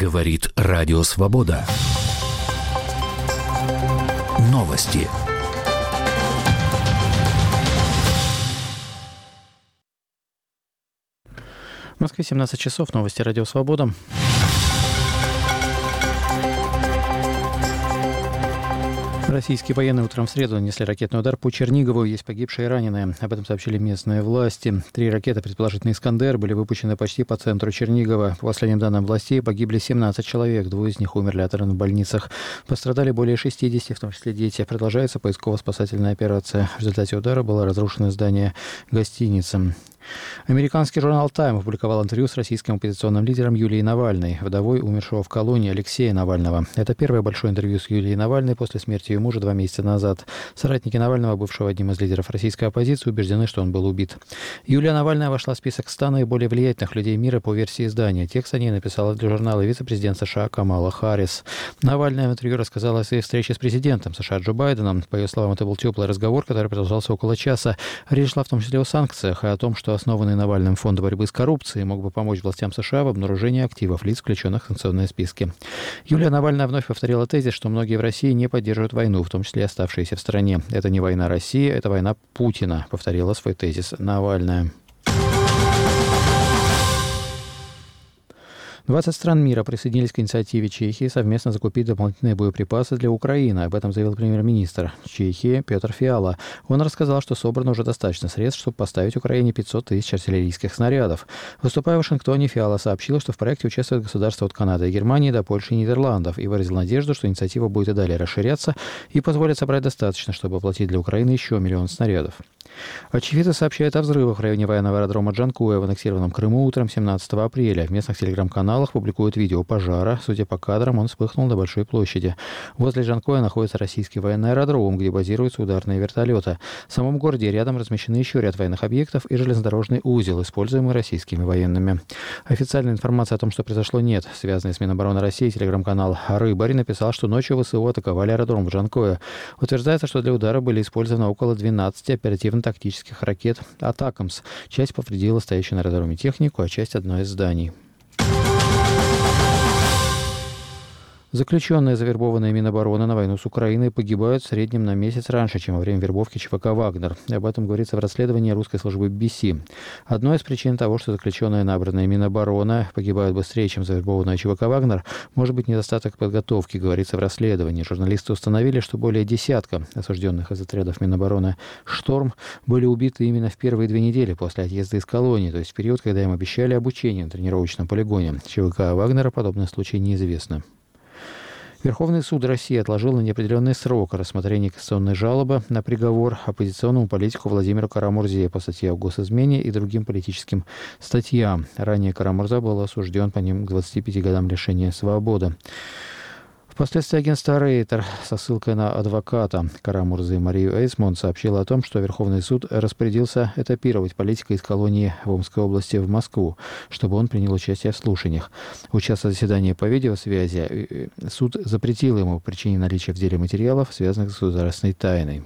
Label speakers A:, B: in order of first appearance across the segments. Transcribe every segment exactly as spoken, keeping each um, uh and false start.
A: Говорит Радио Свобода. Новости.
B: В Москве семнадцать часов. Новости Радио Свобода. Российские военные утром в среду нанесли ракетный удар по Чернигову. Есть погибшие и раненые. Об этом сообщили местные власти. Три ракеты, предположительно «Искандер», были выпущены почти по центру Чернигова. По последним данным властей, погибли семнадцать человек. Двое из них умерли от ран в больницах. Пострадали более шестидесяти, в том числе дети. Продолжается поисково-спасательная операция. В результате удара было разрушено здание гостиницы. Американский журнал «Тайм» опубликовал интервью с российским оппозиционным лидером Юлией Навальной, вдовой умершего в колонии Алексея Навального. Это первое большое интервью с Юлией Навальной после смерти ее мужа два месяца назад. Соратники Навального, бывшего одним из лидеров российской оппозиции, убеждены, что он был убит. Юлия Навальная вошла в список ста наиболее влиятельных людей мира по версии издания. Текст о ней написала для журнала вице-президент США Камала Харрис. Навальная в интервью рассказала о своей встрече с президентом США Джо Байденом. По ее словам, это был теплый разговор, который продолжался около часа. Речь шла в том числе о санкциях и о том, что основанный Навальным фонд борьбы с коррупцией мог бы помочь властям США в обнаружении активов лиц, включенных в санкционные списки. Юлия Навальная вновь повторила тезис, что многие в России не поддерживают войну, в том числе и оставшиеся в стране. Это не война России, это война Путина, повторила свой тезис Навальная. двадцать стран мира присоединились к инициативе Чехии совместно закупить дополнительные боеприпасы для Украины. Об этом заявил премьер-министр Чехии Петр Фиала. Он рассказал, что собрано уже достаточно средств, чтобы поставить Украине пятьсот тысяч артиллерийских снарядов. Выступая в Вашингтоне, Фиала сообщил, что в проекте участвуют государства от Канады и Германии до Польши и Нидерландов, и выразил надежду, что инициатива будет и далее расширяться и позволит собрать достаточно, чтобы оплатить для Украины еще миллион снарядов. Очевидцы сообщают о взрывах в районе военного аэродрома Джанкоя в аннексированном Крыму утром семнадцатого апреля. В местных телеграм-каналах публикуют видео пожара. Судя по кадрам, он вспыхнул на большой площади. Возле Джанкоя находится российский военный аэродром, где базируются ударные вертолеты. В самом городе рядом размещены еще ряд военных объектов и железнодорожный узел, используемый российскими военными. Официальной информации о том, что произошло, нет. Связанный с Минобороны России телеграм-канал «Рыбарь» написал, что ночью ВСУ атаковали аэродром в Джанкое. Утверждается, что для удара были использованы около двенадцати оперативно-тактических ракет «Атакамс». Часть повредила стоящую на аэродроме технику, а часть — одно из зданий. Заключенные, завербованные Минобороны на войну с Украиной, погибают в среднем на месяц раньше, чем во время вербовки ЧВК «Вагнер». Об этом говорится в расследовании русской службы би би си. Одной из причин того, что заключенные, набранные Минобороны, погибают быстрее, чем завербованная ЧВК «Вагнер», может быть недостаток подготовки, говорится в расследовании. Журналисты установили, что более десятка осужденных из отрядов Минобороны «Шторм» были убиты именно в первые две недели после отъезда из колонии, то есть в период, когда им обещали обучение на тренировочном полигоне. ЧВК «Вагнера» подобный случай неизвестно. Верховный суд России отложил на неопределенный срок рассмотрение кассационной жалобы на приговор оппозиционному политику Владимиру Кара-Мурзе по статье о госизмене и другим политическим статьям. Ранее Кара-Мурза был осужден по ним к двадцати пяти годам лишения свободы. Впоследствии агентство «Рейтер» со ссылкой на адвоката Кара-Мурзы Марию Эйсмонт сообщило о том, что Верховный суд распорядился этапировать политика из колонии в Омской области в Москву, чтобы он принял участие в слушаниях. Участвуя в заседании по видеосвязи, суд запретил ему по причине наличия в деле материалов, связанных с государственной тайной.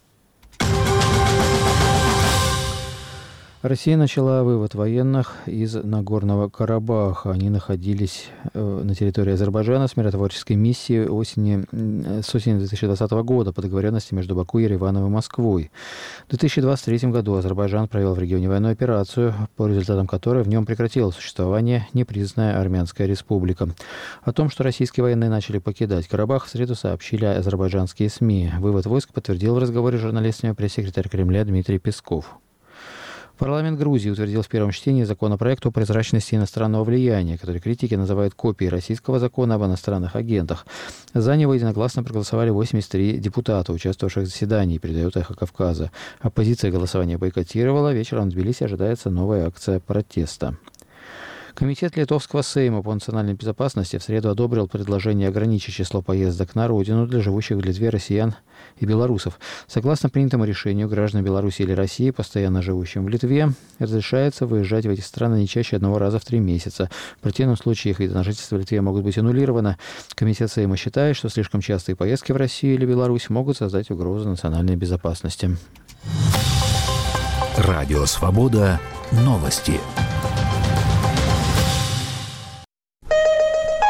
B: Россия начала вывод военных из Нагорного Карабаха. Они находились на территории Азербайджана с миротворческой миссией осени, с осени две тысячи двадцатого года по договоренности между Баку, Ереваном и Москвой. В две тысячи двадцать третьем году Азербайджан провел в регионе военную операцию, по результатам которой в нем прекратила существование непризнанная Армянская республика. О том, что российские военные начали покидать Карабах, в среду сообщили азербайджанские СМИ. Вывод войск подтвердил в разговоре с журналистами пресс-секретарь Кремля Дмитрий Песков. Парламент Грузии утвердил в первом чтении законопроект о прозрачности иностранного влияния, который критики называют копией российского закона об иностранных агентах. За него единогласно проголосовали восемьдесят три депутата, участвовавших в заседании, передает «Эхо Кавказа». Оппозиция голосование бойкотировала. Вечером в Тбилиси ожидается новая акция протеста. Комитет Литовского Сейма по национальной безопасности в среду одобрил предложение ограничить число поездок на родину для живущих в Литве россиян и белорусов. Согласно принятому решению, гражданам Беларуси или России, постоянно живущим в Литве, разрешается выезжать в эти страны не чаще одного раза в три месяца. В противном случае их виды на жительство в Литве могут быть аннулированы. Комитет Сейма считает, что слишком частые поездки в Россию или Беларусь могут создать угрозу национальной безопасности.
A: Радио Свобода. Новости.